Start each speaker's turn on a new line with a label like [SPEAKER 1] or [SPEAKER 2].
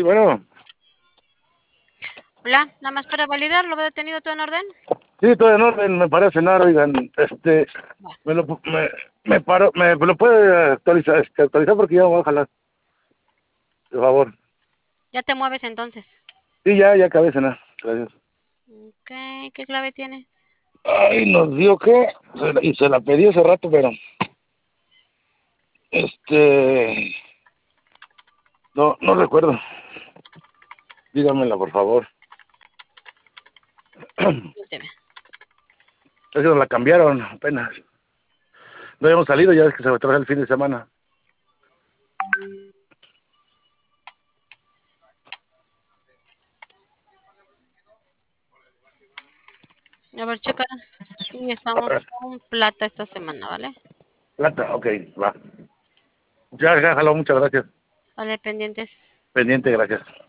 [SPEAKER 1] bueno.
[SPEAKER 2] Hola, nada más para validar, ¿lo veo detenido todo en orden?
[SPEAKER 1] Sí, todo en orden, me parece cenar, oigan.
[SPEAKER 2] Va.
[SPEAKER 1] Me lo puede actualizar porque ya me voy a jalar. Por favor.
[SPEAKER 2] Ya te mueves entonces.
[SPEAKER 1] Sí, ya acabé de cenar. Gracias.
[SPEAKER 2] Ok, ¿qué clave tiene?
[SPEAKER 1] Ay, nos dio que... Y se la pedí hace rato, pero... No recuerdo. Dígamela, por favor.
[SPEAKER 2] Permíteme.
[SPEAKER 1] Es que nos la cambiaron apenas. No habíamos salido, ya es que se va a trabajar el fin de semana.
[SPEAKER 2] A ver, checa. Sí, estamos con plata esta semana, ¿vale?
[SPEAKER 1] Plata, ok, va. Ya jaló, muchas gracias.
[SPEAKER 2] Vale, pendientes.
[SPEAKER 1] Pendiente, gracias.